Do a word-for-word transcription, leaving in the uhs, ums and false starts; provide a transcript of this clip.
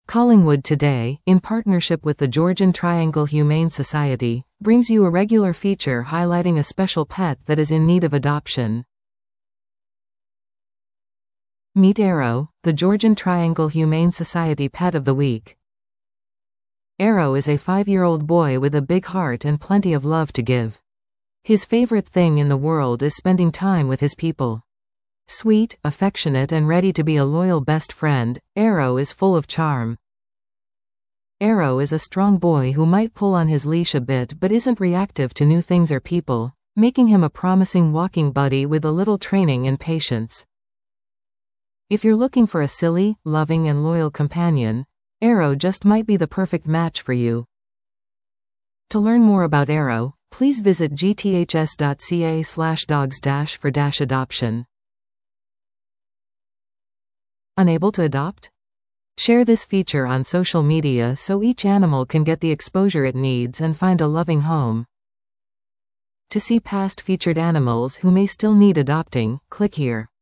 Collingwood Today, in partnership with the Georgian Triangle Humane Society, brings you a regular feature highlighting a special pet that is in need of adoption. Meet Arrow, the Georgian Triangle Humane Society Pet of the Week. Arrow is a five-year-old boy with a big heart and plenty of love to give. His favorite thing in the world is spending time with his people. Sweet, affectionate and ready to be a loyal best friend, Arrow is full of charm. Arrow is a strong boy who might pull on his leash a bit but isn't reactive to new things or people, making him a promising walking buddy with a little training and patience. If you're looking for a silly, loving and loyal companion, Arrow just might be the perfect match for you. To learn more about Arrow, please visit g t h s dot c a slash dogs dash for dash adoption. Unable to adopt? Share this feature on social media so each animal can get the exposure it needs and find a loving home. To see past featured animals who may still need adopting, click here.